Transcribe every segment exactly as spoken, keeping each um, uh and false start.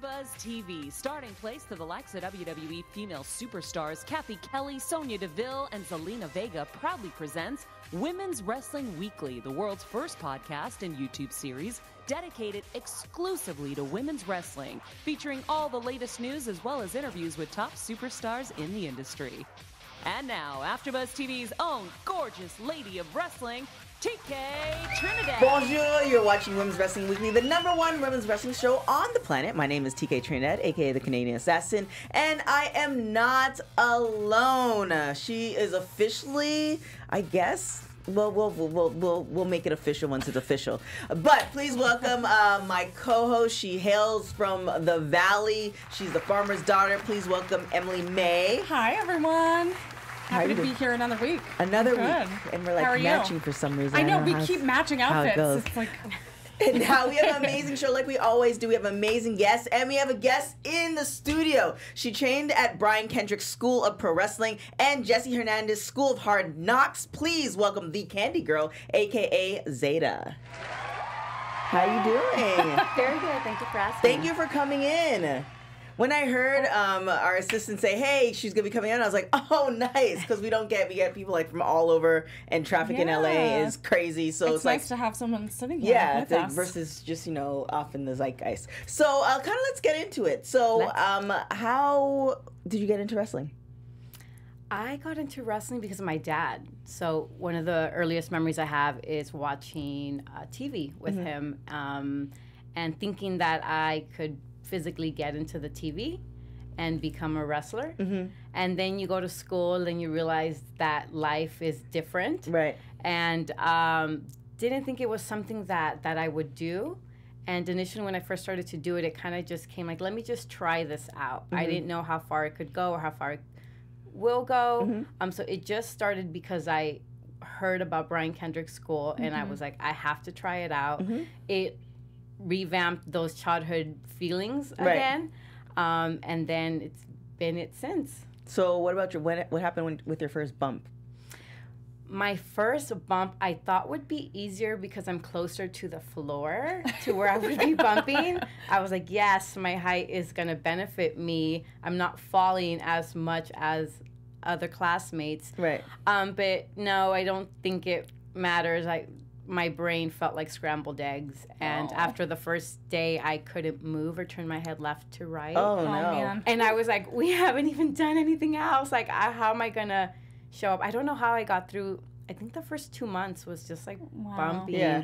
AfterBuzz T V, starting place to the likes of W W E female superstars Kathy Kelly, Sonya Deville, and Zelina Vega proudly presents Women's Wrestling Weekly, the world's first podcast and YouTube series dedicated exclusively to women's wrestling, featuring all the latest news as well as interviews with top superstars in the industry. And now, AfterBuzz T V's own gorgeous lady of wrestling, T K Trinidad. Bonjour, you're watching Women's Wrestling Weekly, the number one women's wrestling show on the planet. My name is T K Trinidad, aka the Canadian Assassin, and I am not alone. She is officially, I guess, We'll, we'll, we'll, we'll, we'll make it official once it's official. But please welcome uh, my co-host. She hails from the Valley. She's the farmer's daughter. Please welcome Emily May. Hi, everyone. Happy to be here another week. Another Good. week. And we're like matching you? for some reason. I know, I we know keep matching outfits. It's like... And now we have an amazing show like we always do. We have amazing guests, and we have a guest in the studio. She trained at Brian Kendrick's School of Pro Wrestling and Jesse Hernandez School of Hard Knocks. Please welcome the Candy Girl, a k a. Zeta. How you doing? Very good. Thank you for asking. Thank you for coming in. When I heard um, our assistant say, "Hey, she's gonna be coming in," I was like, "Oh, nice," because we don't get we get people like from all over, and traffic yeah. in L A is crazy. So it's, it's like nice to have someone sitting here yeah, with the, us. versus just you know off in the zeitgeist. So uh, kind of let's get into it. So um, how did you get into wrestling? I got into wrestling because of my dad. So one of the earliest memories I have is watching uh, T V with mm-hmm. him, um, and thinking that I could physically get into the T V and become a wrestler. Mm-hmm. And then you go to school and you realize that life is different. Right. And um, didn't think it was something that, that I would do. And initially when I first started to do it, it kind of just came like, let me just try this out. Mm-hmm. I didn't know how far it could go or how far it will go. Mm-hmm. Um, so it just started because I heard about Brian Kendrick's school mm-hmm. and I was like, I have to try it out. Mm-hmm. It revamped those childhood feelings again, right. um, and then it's been it since. So what about your what, what happened when, with your first bump? My first bump I thought would be easier because I'm closer to the floor to where I would be bumping. I was like, yes, my height is gonna benefit me. I'm not falling as much as other classmates. Right. Um, but no, I don't think it matters. I my brain felt like scrambled eggs, and Aww. After the first day I couldn't move or turn my head left to right. Oh, oh no. Man. And I was like, we haven't even done anything else. Like, I, how am I gonna show up? I don't know how I got through. I think the first two months was just like wow. bumpy. Yeah.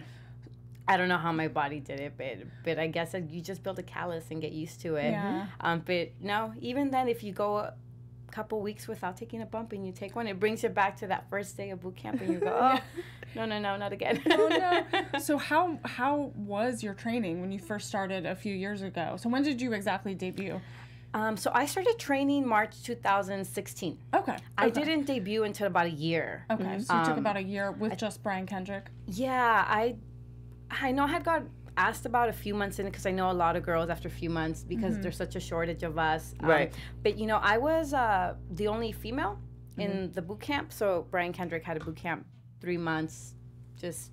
I don't know how my body did it, but but I guess you just build a callus and get used to it. Yeah. Um, but no, even then, if you go a couple weeks without taking a bump and you take one, it brings you back to that first day of boot camp, and you go, oh, no, no, no, not again. Oh, no. So how how was your training when you first started a few years ago? So when did you exactly debut? Um, so I started training March two thousand sixteen. Okay. I okay. didn't debut until about a year. Okay, mm-hmm. so you um, took about a year with I, just Brian Kendrick? Yeah, I I know I had got asked about a few months in because I know a lot of girls after a few months because mm-hmm. there's such a shortage of us. Um, right. But, you know, I was uh, the only female mm-hmm. in the boot camp. So Brian Kendrick had a boot camp three months, just,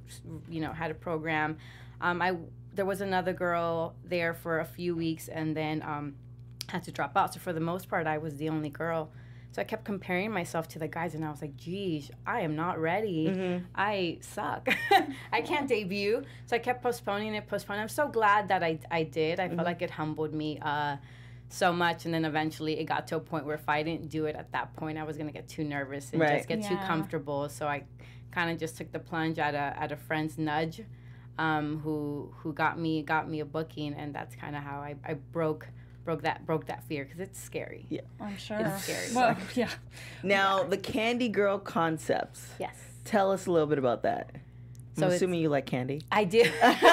you know, had a program. Um, I There was another girl there for a few weeks and then um, had to drop out. So for the most part, I was the only girl. So I kept comparing myself to the guys, and I was like, geez, I am not ready. Mm-hmm. I suck. I can't debut. So I kept postponing it, postponing. I'm so glad that I, I did. I mm-hmm. felt like it humbled me uh, so much. And then eventually it got to a point where if I didn't do it at that point, I was going to get too nervous and right. just get yeah. too comfortable. So I kind of just took the plunge at a at a friend's nudge um, who who got me got me a booking. And that's kind of how I, I broke broke that broke that fear because it's scary. Yeah, I'm sure. It's scary. Well, yeah. Now yeah. the Candy Girl concepts. Yes. Tell us a little bit about that. So I'm assuming you like candy. I do.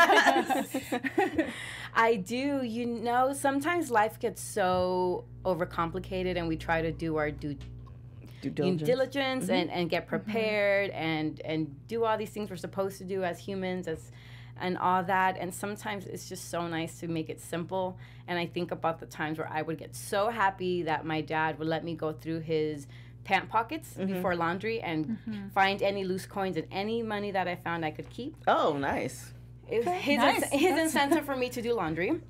I do. You know, sometimes life gets so overcomplicated, and we try to do our due due diligence, due diligence mm-hmm. and, and get prepared mm-hmm. and and do all these things we're supposed to do as humans, as and all that. And sometimes it's just so nice to make it simple. And I think about the times where I would get so happy that my dad would let me go through his pant pockets mm-hmm. before laundry and mm-hmm. find any loose coins and any money that I found I could keep. Oh, nice. It was his, nice. ins- his incentive for me to do laundry.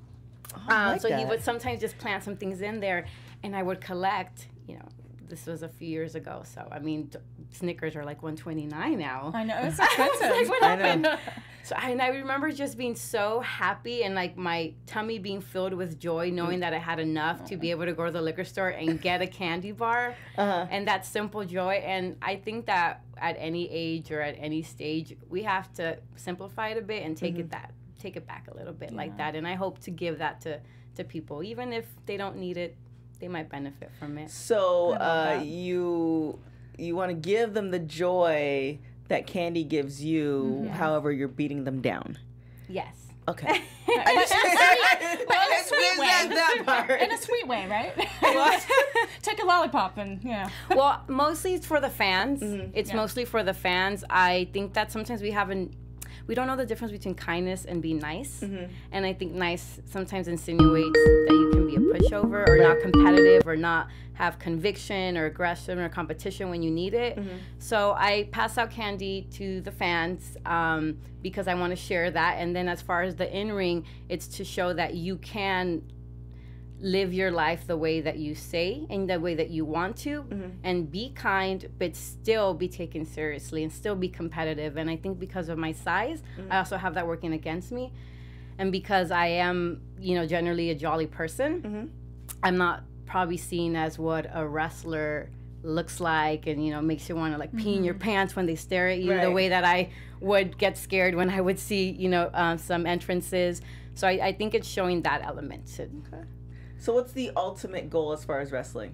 Oh, I um, like so he that. would sometimes just plant some things in there, and I would collect. You know, this was a few years ago, so I mean, d- Snickers are like one twenty-nine now. I know, it's expensive. Like, what I know. happened? So I, and I remember just being so happy and like my tummy being filled with joy, knowing that I had enough to be able to go to the liquor store and get a candy bar, Uh-huh. and that simple joy. And I think that at any age or at any stage, we have to simplify it a bit and take Mm-hmm. it that take it back a little bit like that. And I hope to give that to to people, even if they don't need it, they might benefit from it. So uh, that. you you want to give them the joy that candy gives you, however you're beating them down. Yes. Okay. But in a sweet, but in a sweet way. that, that part. In a sweet way, right? Take a lollipop and, you know. Well, mostly it's for the fans. It's Yeah. mostly for the fans. I think that sometimes we haven't, we don't know the difference between kindness and being nice. And I think nice sometimes insinuates that you can be a pushover or not competitive or not have conviction or aggression or competition when you need it. So I pass out candy to the fans um, because I want to share that. And then as far as the in-ring, it's to show that you can live your life the way that you say and the way that you want to, and be kind but still be taken seriously and still be competitive. And I think because of my size, I also have that working against me, and because I am, you know, generally a jolly person, I'm not probably seen as what a wrestler looks like, and you know, makes you want to like pee in your pants when they stare at you, the Right. way that I would get scared when I would see, you know, uh, some entrances. So I, I think it's showing that element to, So what's the ultimate goal as far as wrestling?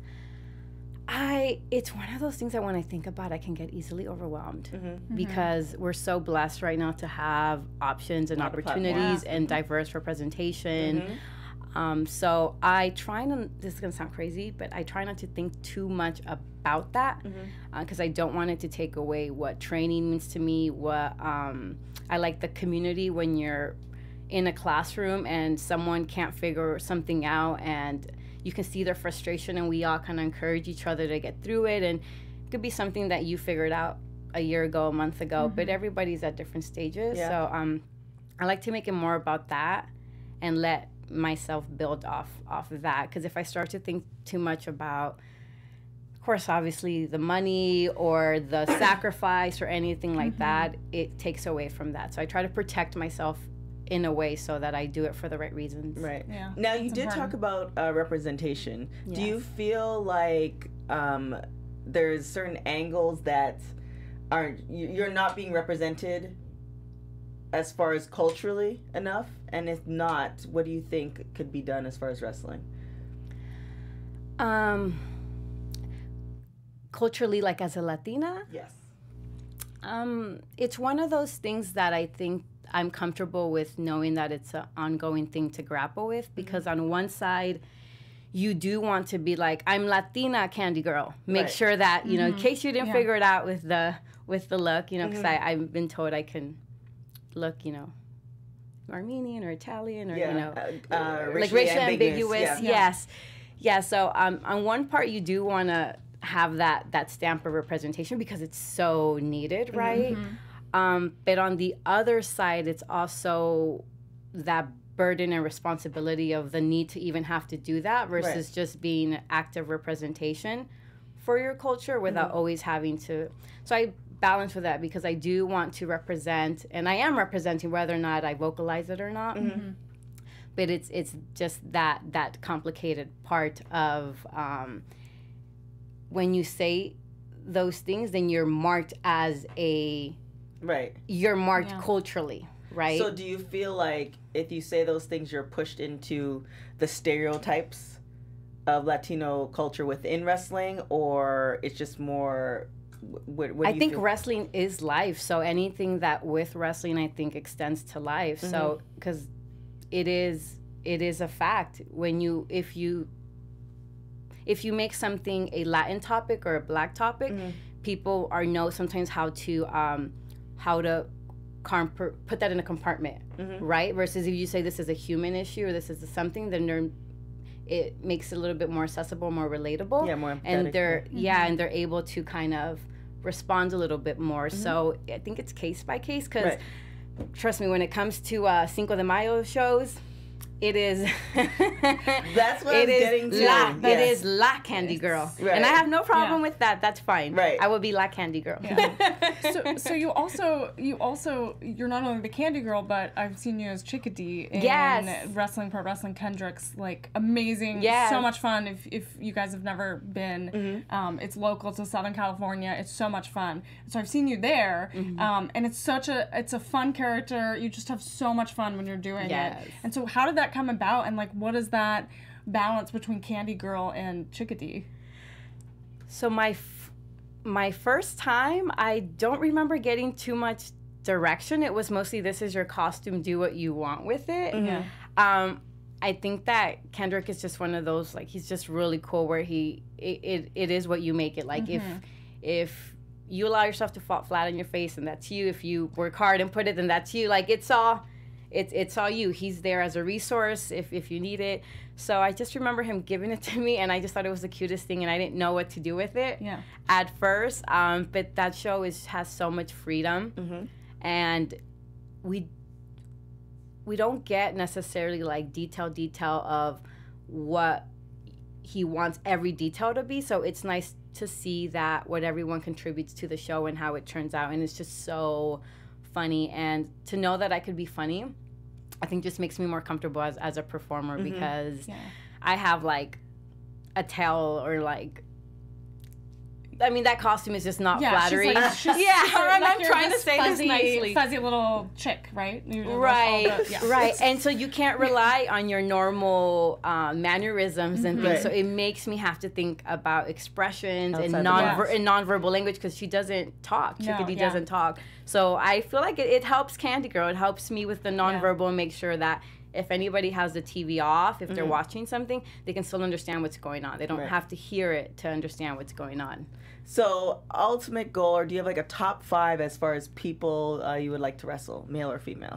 I it's one of those things that when I think about, I can get easily overwhelmed because we're so blessed right now to have options and lot of opportunities platforms. and diverse representation. Um, so I try not, this is gonna sound crazy, but I try not to think too much about that because I don't want it to take away what training means to me. What um, I like the community when you're in a classroom and someone can't figure something out and you can see their frustration, and we all kind of encourage each other to get through it. And it could be something that you figured out a year ago, a month ago, but everybody's at different stages. Yeah. So um, I like to make it more about that and let myself build off off of that. Because if I start to think too much about, of course, obviously the money or the sacrifice or anything like that, it takes away from that. So I try to protect myself in a way so that I do it for the right reasons. Right. Yeah, Now you that's did talk important. about uh, representation. Do you Yes. feel like um, there's certain angles that are you- you're not being represented as far as culturally enough? And if not, what do you think could be done as far as wrestling? Um, culturally, like as a Latina, Yes. um, it's one of those things that I think I'm comfortable with knowing that it's an ongoing thing to grapple with, because on one side, you do want to be like, I'm Latina candy girl. Make Right. sure that, you know, in case you didn't Yeah. figure it out with the with the look, you know, because I've been told I can look, you know, Armenian or Italian or, Yeah. you know, uh, uh, like racially ambiguous. Yeah. Yes. Yeah. So um, on one part, you do want to have that that stamp of representation because it's so needed, right? Um, but on the other side, it's also that burden and responsibility of the need to even have to do that versus Right. just being active representation for your culture without always having to. So I balance with that because I do want to represent, and I am representing whether or not I vocalize it or not. But it's it's just that that complicated part of um, when you say those things, then you're marked as a Right. you're marked Yeah. culturally, right? So do you feel like if you say those things, you're pushed into the stereotypes of Latino culture within wrestling, or it's just more? What, what do I you think feel? wrestling is life. So anything that with wrestling, I think extends to life. So Mm-hmm. because it is it is a fact when you if you if you make something a Latin topic or a Black topic, Mm-hmm. people are know sometimes how to um, how to comp- put that in a compartment, Mm-hmm. right? Versus if you say this is a human issue or this is something, then they're, it makes it a little bit more accessible, more relatable. Yeah, more And empathetic, they're yeah, and they're able to kind of respond a little bit more. So I think it's case by case because Right. trust me, when it comes to uh, Cinco de Mayo shows, It is. That's what it I'm is getting to. La, It Yes. is La Candy Girl, Right. and I have no problem Yeah. with that. That's fine. Right. I will be La Candy Girl. Yeah. so, so you also, you also, you're not only the Candy Girl, but I've seen you as Chickadee in Yes. Wrestling Pro Wrestling Kendricks. Like amazing, Yes. so much fun. If if you guys have never been, Mm-hmm. um, it's local to Southern California. It's so much fun. So I've seen you there, Mm-hmm. um, and it's such a, it's a fun character. You just have so much fun when you're doing Yes. it. And so, how did that come about? And like, what is that balance between Candy Girl and Chickadee? So my f- my first time, I don't remember getting too much direction. It was mostly, this is your costume, do what you want with it. Yeah. Um, I think that Kendrick is just one of those, like, he's just really cool where he, it, it, it is what you make it. Like, if if you allow yourself to fall flat on your face, and that's you. If you work hard and put it, then that's you. Like, it's all, it's it's all you. He's there as a resource if, if you need it. So I just remember him giving it to me, and I just thought it was the cutest thing, and I didn't know what to do with it Yeah. at first. Um, but that show is has so much freedom, Mm-hmm. and we we don't get necessarily like detail detail of what he wants every detail to be. So it's nice to see that what everyone contributes to the show and how it turns out, and it's just so funny. And to know that I could be funny, I think just makes me more comfortable as, as a performer, because Yeah. I have like a tail or like, I mean, that costume is just not Yeah, flattering. she's like, she's yeah, super- and like I'm you're trying to this say fuzzy, this nicely. Fuzzy little chick, right? You're just all Right, the- yeah. right. And so you can't rely on your normal uh, mannerisms and things. Right. So it makes me have to think about expressions Outside and the non box. and nonverbal language, because she doesn't talk. No, Chickadee yeah. doesn't talk. So I feel like it, it helps Candy Girl. It helps me with the nonverbal and make sure that if anybody has the T V off, if they're watching something, they can still understand what's going on. They don't Right. have to hear it to understand what's going on. So, ultimate goal, or do you have like a top five as far as people uh, you would like to wrestle, male or female?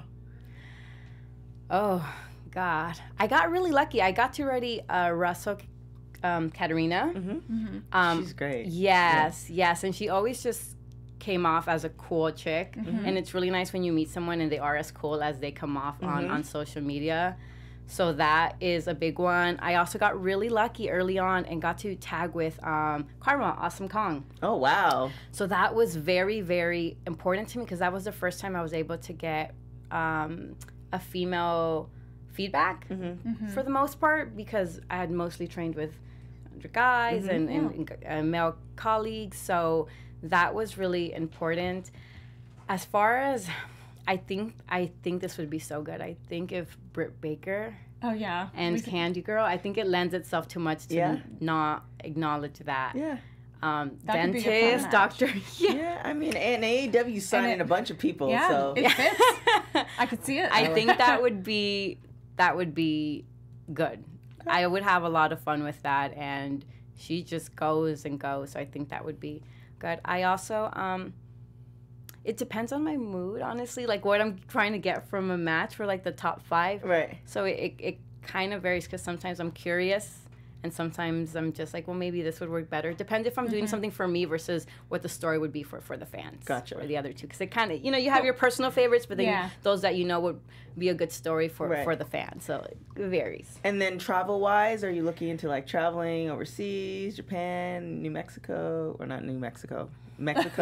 Oh, God. I got really lucky. I got to already uh, wrestle um, Katarina. Mm-hmm. Um, She's great. Yes, yes. And she always just came off as a cool chick. Mm-hmm. And it's really nice when you meet someone and they are as cool as they come off on, on social media. So that is a big one. I also got really lucky early on and got to tag with um, Karma, Awesome Kong. Oh, wow. So that was very, very important to me, because that was the first time I was able to get um, a female feedback for the most part, because I had mostly trained with other guys and, and, and, and male colleagues. So that was really important. As far as, I think I think this would be so good. I think if Britt Baker Oh yeah. and We could- Candy Girl, I think it lends itself too much to Yeah. not acknowledge that. Yeah. Um, That could be a fun dentist, match. doctor. Yeah. Yeah, I mean, and A E W signing it- a bunch of people, Yeah, so. it fits. I could see it. I think that would be that would be good. I would have a lot of fun with that, and she just goes and goes. So I think that would be good. I also um, it depends on my mood, honestly, like what I'm trying to get from a match for like the top five. Right. So it it, it kind of varies, because sometimes I'm curious. And sometimes I'm just like, well, maybe this would work better. Depends if I'm doing something for me versus what the story would be for, for the fans. Gotcha. Or the other two. Because they kind of, you know, you have your personal favorites, but then Yeah. those that you know would be a good story for, Right. for the fans. So it varies. And then travel wise, are you looking into like traveling overseas, Japan, New Mexico, or not New Mexico? Mexico.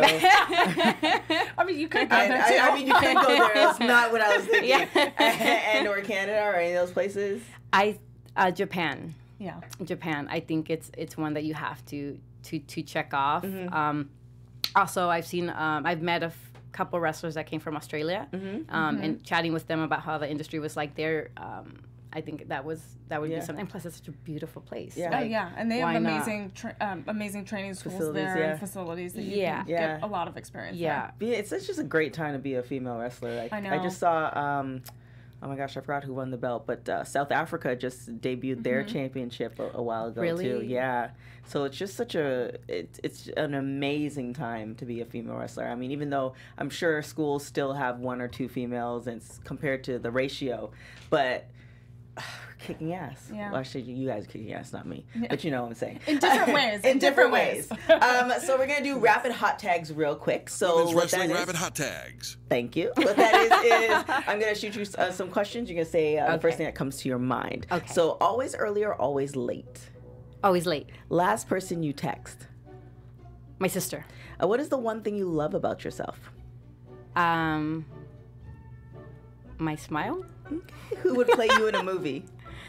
I mean, you could go I, there too. I, I mean, you can go there. That's not what I was thinking. Yeah. and or Canada or any of those places. I uh, Japan. Yeah. Japan. I think it's it's one that you have to to to check off. Mm-hmm. Um, also, I've seen um, I've met a f- couple wrestlers that came from Australia, Mm-hmm. um, and chatting with them about how the industry was like there. Um, I think that was that would Yeah. be something. And plus, it's such a beautiful place. Yeah. Oh Like, yeah, and they have why not? amazing, tra- um, amazing training schools Facilities, there yeah. and facilities that you Yeah. can Yeah. get a lot of experience. Yeah. Be- It's, it's just a great time to be a female wrestler. Like, I I know. just saw, um, oh my gosh, I forgot who won the belt, but uh, South Africa just debuted their championship a, a while ago too. Really? Yeah. So it's just such a, it, it's an amazing time to be a female wrestler. I mean, even though I'm sure schools still have one or two females, and it's compared to the ratio, but kicking ass. Yeah. Well, actually, you guys are kicking ass, not me. But you know what I'm saying. In different ways. In, different, ways. um, so we're gonna do rapid hot tags real quick. So Women's what Wrestling that is, Rapid Hot Tags. Thank you. What that is is I'm gonna shoot you uh, some questions. You're gonna say uh, the first Okay. thing that comes to your mind. Okay. So always early or always late. Always late. Last person you text. My sister. Uh, what is the one thing you love about yourself? Um, my smile. Who would play you in a movie?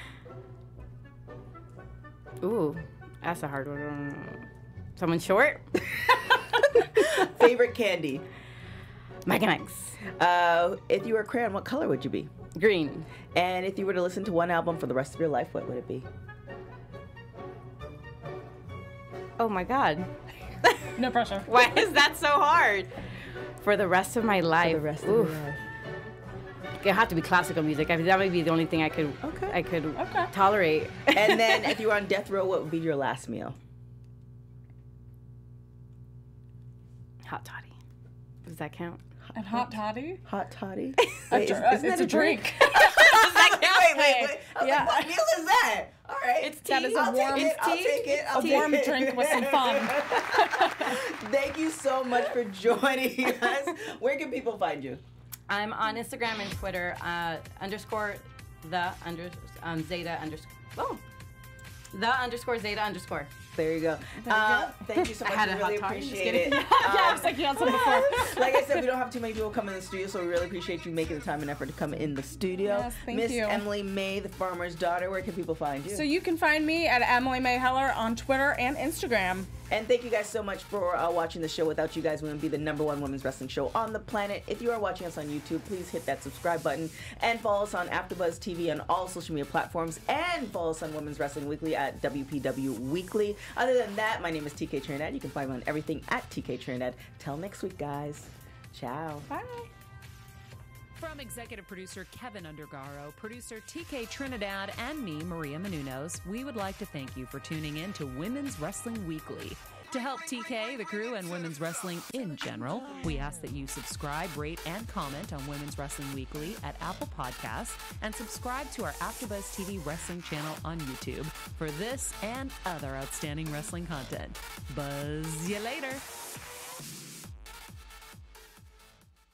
Ooh, that's a hard one. Someone short. Favorite candy? Mike and Ike's. Uh, if you were a crayon, what color would you be? Green. And if you were to listen to one album for the rest of your life, what would it be? Oh my God. No pressure. Why is that so hard? For the rest of my life. For the rest of Oof. your life. It have to be classical music. I mean, that might be the only thing I could Okay. I could Okay. tolerate. And then if you were on death row, what would be your last meal? Hot toddy. Does that count? And hot toddy? Hot toddy? A Wait, is- dr- uh, isn't it's that a drink. Does that count? Wait, wait, wait. I was Yeah. like, what meal is that? All right. It's That tea. is a I'll warm take it. I'll tea. take it. I'll A take warm it. drink with some fun. Thank you so much for joining us. Where can people find you? I'm on Instagram and Twitter. Uh, underscore the under um, Zeta underscore. Oh, the underscore Zeta underscore. There you go. you Uh, go. thank you so I much. had We a really hot toddy, just appreciate it. kidding. Yeah, I Um, was like, you had some before. like I said, we don't have too many people coming in the studio, so we really appreciate you making the time and effort to come in the studio. Yes, thank Miss you. Emily May, the farmer's daughter, where can people find you? So you can find me at Emily May Heller on Twitter and Instagram. And thank you guys so much for uh, watching the show. Without you guys, we wouldn't be the number one women's wrestling show on the planet. If you are watching us on YouTube, please hit that subscribe button and follow us on AfterBuzz T V on all social media platforms, and follow us on Women's Wrestling Weekly at W P W Weekly. Other than that, my name is T K Trinidad. You can find me on everything at T K Trinidad. Till next week, guys. Ciao. Bye. From executive producer Kevin Undergaro, producer T K Trinidad, and me, Maria Menounos, we would like to thank you for tuning in to Women's Wrestling Weekly. To help T K, the crew, and women's wrestling in general, we ask that you subscribe, rate, and comment on Women's Wrestling Weekly at Apple Podcasts, and subscribe to our AfterBuzz T V wrestling channel on YouTube for this and other outstanding wrestling content. Buzz you later.